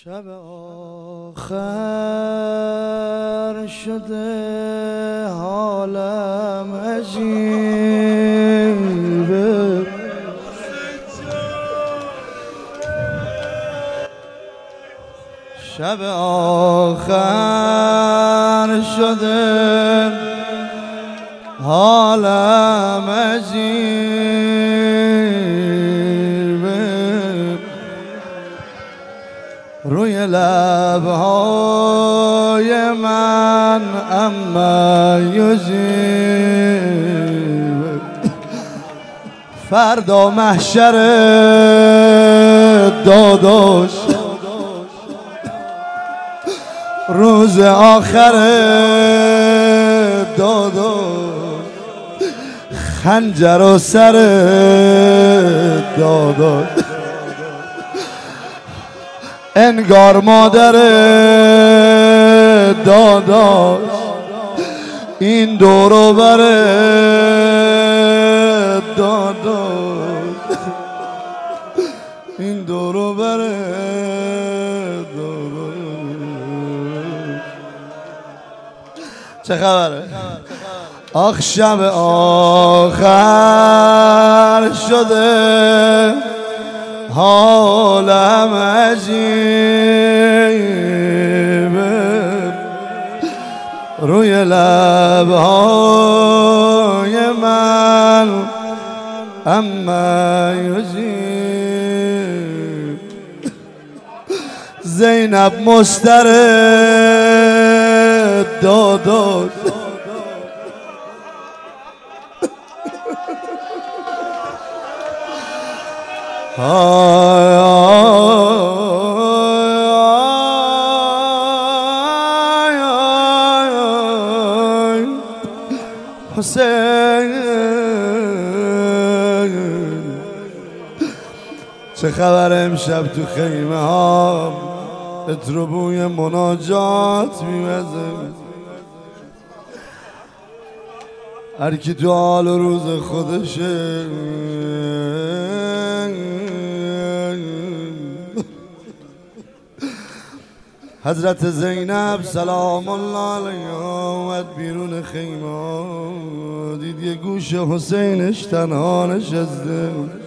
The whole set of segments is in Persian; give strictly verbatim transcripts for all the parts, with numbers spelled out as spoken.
شب آخر شده حالم عجیبه، شب آخر شده حالم عجیبه، روی لبهای من اما یجیبه، فردا محشر داداش، روز آخر داداش، خنجر و سر داداش، انگار مادر داداش این دورو بره داداش، این دورو بره داداش. چه خبره؟ آخ شب آخر شده حالم عجیبه، روی لبهای من اما یجیب، زینب مسترد داداش، آی آی آی آی حسین، چه خبر امشب تو خیمه ها عطر و بوی مناجات میوزه، هر کی تو حال و روز خودشه، حضرت زینب سلام الله علیها اومد بیرون خیمه، دید یه گوش حسینش تنها نشسته،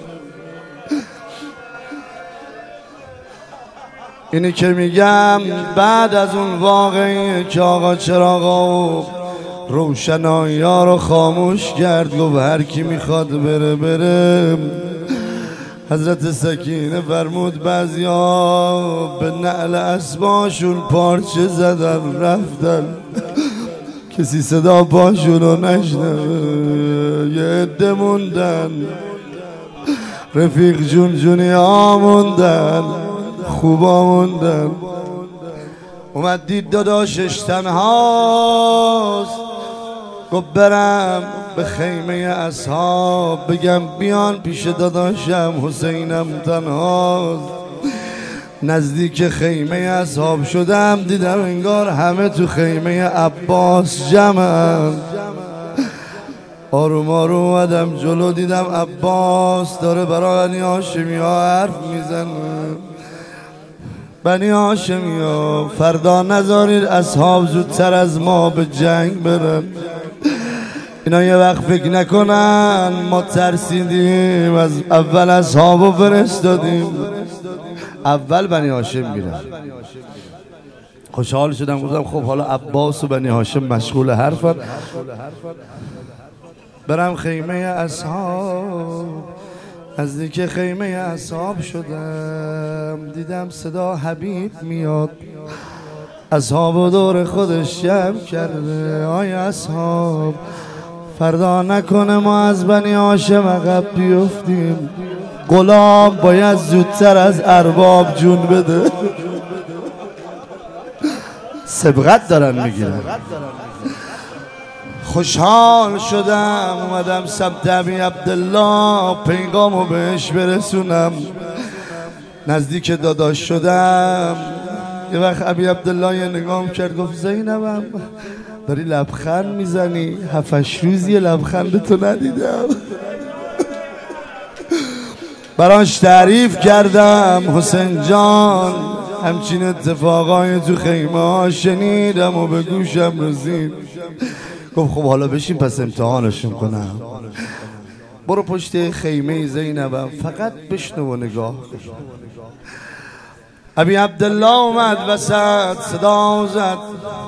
اینی که میگم بعد از اون واقعی که آقا چراغا و روشنایی ها رو خاموش کرد، گفت هر کی میخواد بره بره، حضرت سکینه فرمود بعضیا به نعل اسباشون پارچه زدن رفتن، کسی صدا پاشون رو نشنوه، یه عده موندن، رفیق جون جونی ها موندن، خوبا موندن. اومد دید داداشش تنهاست، گفت برم به خیمه اصحاب بگم بیان پیش داداشم حسینم تنهاست. نزدیک خیمه اصحاب شدم، دیدم انگار همه تو خیمه عباس جمعن. آروم آروم اومدم جلو، دیدم عباس داره برای بنی هاشمی ها حرف میزنه. بنی هاشمی ها فردا نذارید اصحاب زودتر از ما به جنگ برن، اینا یه وقت فکر نکنن ما ترسیدیم از اول اصحابو فرستادیم، اول بنی هاشم میرن. خوشحال شدم، گفتم خب حالا عباس و بنی هاشم مشغول حرفن، برم خیمه اصحاب. نزدیک خیمه اصحاب شدم، دیدم صدا حبیب میاد، اصحاب دور خودش جمع کرده. آی اصحاب فردا نکنه ما از بنی هاشم عقب بیفتیم، غلام باید زودتر از ارباب جون بده. سبقت دارن میگیرن. خوشحال شدم، اومدم سمت ابی عبدالله پیغامو بهش برسونم. نزدیک داداش شدم، یه وقت ابی عبدالله یه نگام کرد، گفت زینبم داری لبخند میزنی؟ هفتش روز یه لبخند تو ندیدم. براش تعریف کردم، حسین جان همچین اتفاقای تو خیمه ها شنیدم و به گوشم رسید. گفت خب حالا بشین پس امتحانشون کنم. برو پشت خیمه زینبم فقط بشنو و نگاه کن. ابی عبدالله اومد وسط صدا زد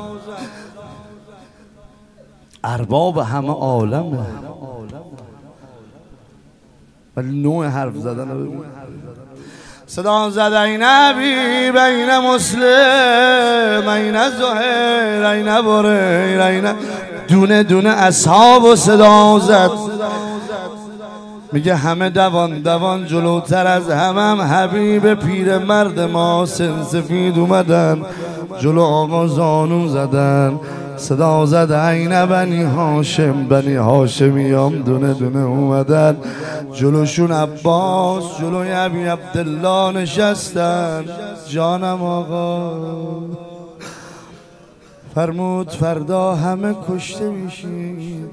ارباب همه عالمه، ولی نوع حرف زدن رو ببین. صدا زد این نبی بین مسلم این زهیر این بریر این دونه دونه اصحاب و صدا زد. میگه همه دوان دوان جلوتر از همم حبیب پیر مرد ما سنسفید اومدن جلو آقا زانو زدن. صدا زد عین بنی هاشم بنی هاشمیام دونه دونه اومدن جلوشون عباس جلوی ابی عبدالله نشستن. جانم آقا فرمود فردا همه کشته میشین،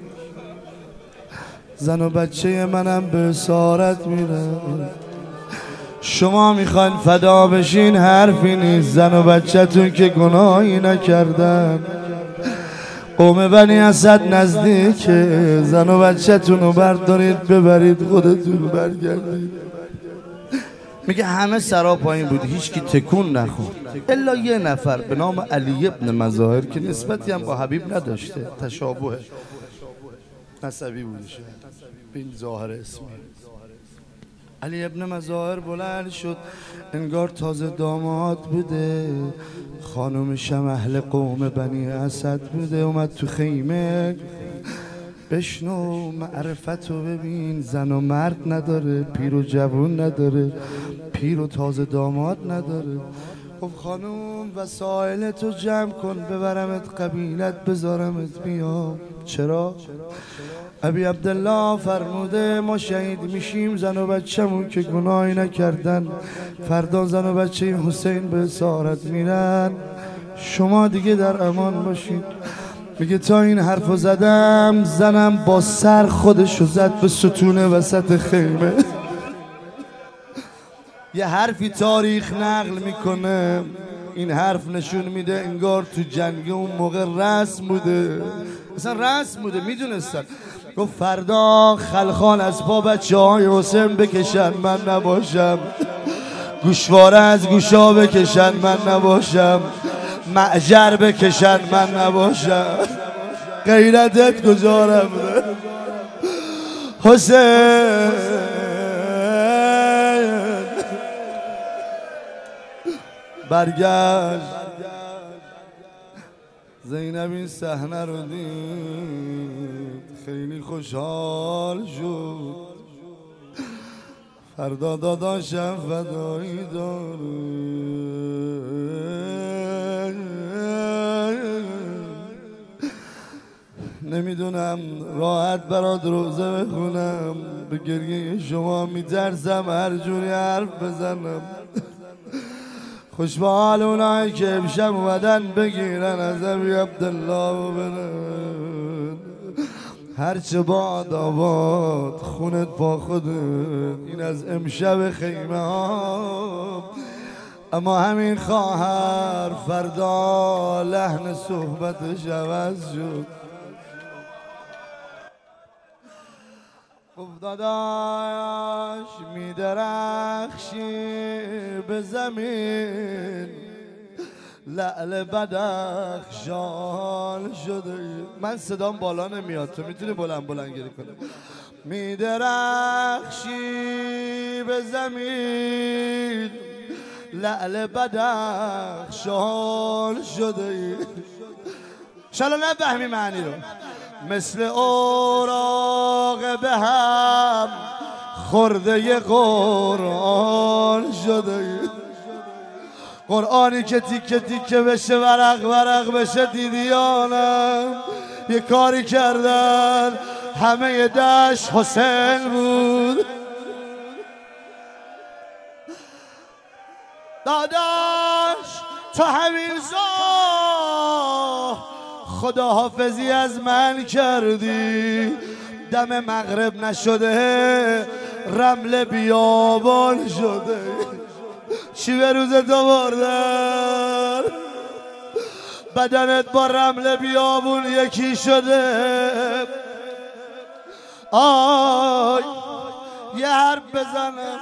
زن و بچه منم به اسارت میرن. شما میخواین فدا بشین حرفی نیست، زن و بچه تون که گناهی نکردن. قوم بنی اسد نزدیکه، زن و بچه تون رو بردارید ببرید خودتون برگردید. میگه همه سرا پایین بود، هیچ کی تکون نخورد الا یه نفر به نام علی ابن مظاهر که نسبتی هم با حبیب نداشته، تشابه نسبی بودشه بین ظاهر اسمی. علی ابن مظاهر بلند شد انگار تازه داماد بوده، خانومشم اهل قوم بنی اسد بوده. اومد تو خیمه بشنو معرفتو ببین، زن و مرد نداره، پیر و جوون نداره، پیر و تازه داماد نداره. خب خانوم وسایلتو جمع کن ببرمت قبیلت بذارمت بیام. چرا؟ ابی عبدالله فرموده ما شهید میشیم، زن و بچه‌مون که گناهی نکردن فردا زن و بچه حسین به اسارت میرن، شما دیگه در امان باشید. میگه تا این حرفو زدم زنم با سر خودشو زد به ستون وسط خیمه. یه حرفی تاریخ نقل میکنه، این حرف نشون میده انگار تو جنگ اون موقع رسم بوده، اصلا رسم بوده میدونستن. گفت فردا خلخال از پا بچه های حسین بکشن من نباشم، گوشواره از گوشا بکشن من نباشم، معجر بکشن من نباشم. غیرتت کجا رفته حسین؟ برگشت زینب این صحنه رو دید خیلی خوشحال شد. فردا داداشم فدایی داره، نمیدونم راحت برات روزه بخونم، به گریه شما میترسم هر جوری حرف بزنم. خوش به حال اونایی که امشب اومدن بگیرن از ابی عبدالله و برن، هرچه باد آباد خونت با خودت. این از امشب خیمه ها. اما همین خواهر فردا لحن صحبتش عوض شد. گفت داداش میدرخشی به زمین، لعل بدخشان شده. من صدام بالا نمیاد، تو میتونی بلند بلند گری کنی. میدرخشی به زمین، لعل بدخشان شده. شالا نفهمی معنی رو. مثل اوراق به هم خورده قرآن شده. قرآنی که تیکه تیکه بشه ورق ورق بشه دیدیانم یه کاری کردن همه دشت حسین بود. داداش تا همین زا خداحافظی از من کردی، دم مغرب نشده رمل بیابان شده. چی به روزت آوردن؟ بدنت با رمل بیابون یکی شده. آی یه حرف بزنم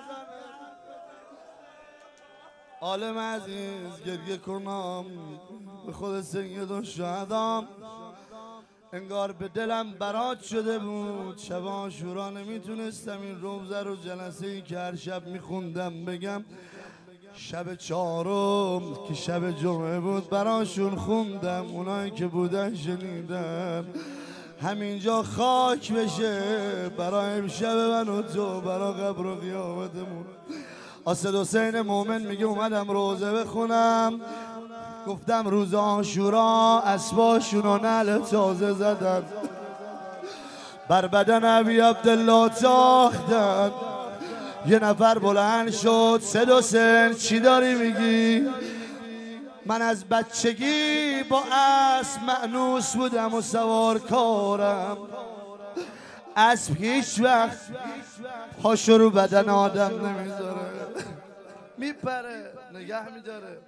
عالم عزیز گریه کنم به خود سید و شهدام. انگار به دلم برات شده بود شب عاشورا نمیتونستم این روزه رو جلسه ای که هر شب میخوندم بگم. شب چهارم که شب جمعه بود براشون خوندم، اونایی که بودن شنیدن. همینجا خاک بشه برای امشب من و تو، برای قبر و قیامتمون. اسد حسین مومن میگه اومدم روزه بخونم، گفتم روز عاشورا اسباشون و نعل تازه زدن، بر بدن ابی عبدالله تاختن. یه نفر بلند شد، سید حسین چی داری میگی؟ من از بچگی با اسب مأنوس بودم و سوار کارم. اسب هیچ وقت پاشو رو بدن آدم نمیذاره، میپره نگه میداره.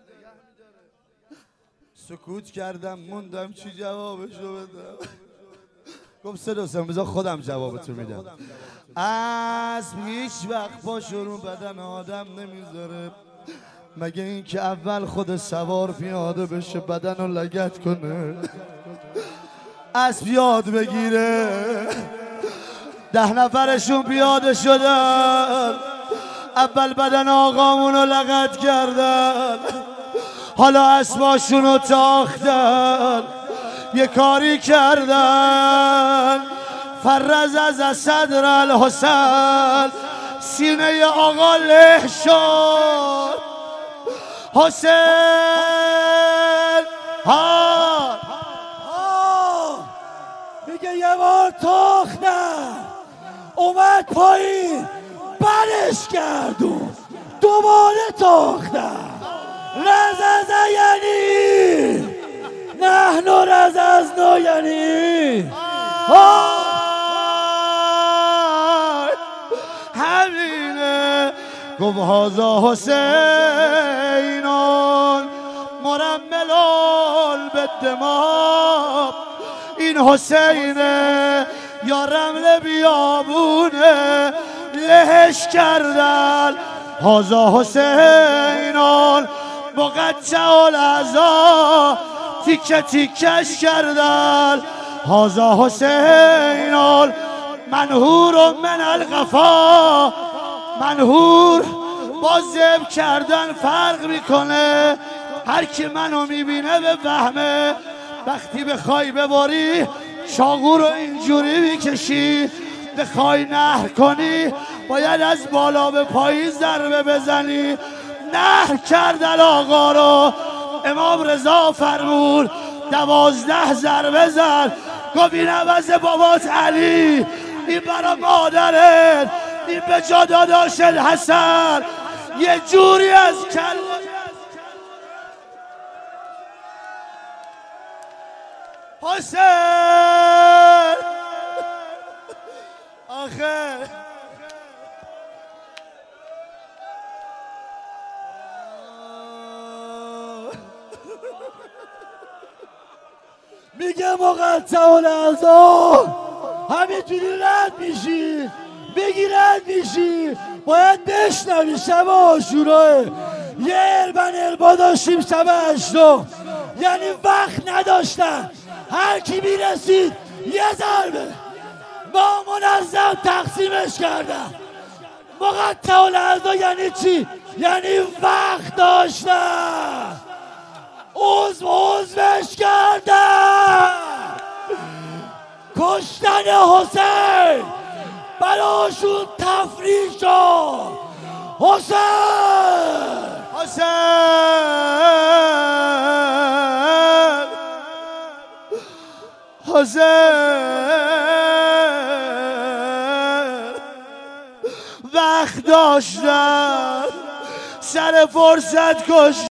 سکوت کردم موندم چی جوابشو بدم. گفت سید حسین بذار خودم جوابتو میدم. اسب هیچ وقت پاشو رو بدن آدم نمیذاره مگه اینکه اول خود سوار پیاده بشه بدن رو لگد کنه، اسب یاد بگیره. ده نفرشون پیاده شدن، اول بدن آقامون رو لگد کردن، حالا اسباشون رو تاختن. یه کاری کردن فرز از صدر الحسین، سینه آقا له شد. حسین ها میگه یه بار تاختن اومد پایین برش گردون دوباره تاختن. رزز یعنی نحن رززنا یعنی همینه. گفت هازا حسینون مرملال به دماغ، این حسینه یا رمل بیابونه لهش کردن. هازا حسینون مقطع الاعضا تیکه تیکش کردن. هازا حسینون منهور من القفا، منهور با ذبح کردن فرق میکنه. هر کی منو میبینه به فهمه. وقتی بخوای بباری چاقو رو اینجوری میکشی، بخوای نهر کنی باید از بالا به پایین ضربه بزنی. نهر کردن آقا رو امام رضا فرمود دوازده ضربه زد. گفت این عوض بابات علی، این برا مادرت، این به جا داداشت حسن. یه جوری از کل حسین آخه میگه مقطع الاعضا همینجوری رد میشی، بگی رد میشی. باید بشنوی شب عاشوراه یه اربن اربا داشتیم شب هشتم، یعنی وقت نداشتن. هر کی میرسید یه ضربه با منظم تقسیمش کردن. مقطع الاعضا یعنی چی؟ یعنی وقت داشتن، عضو عضوش کردن. کشتن حسین براشون تفریح شد. حسین حسین حسین وقت داشتن سر فرصت کشت.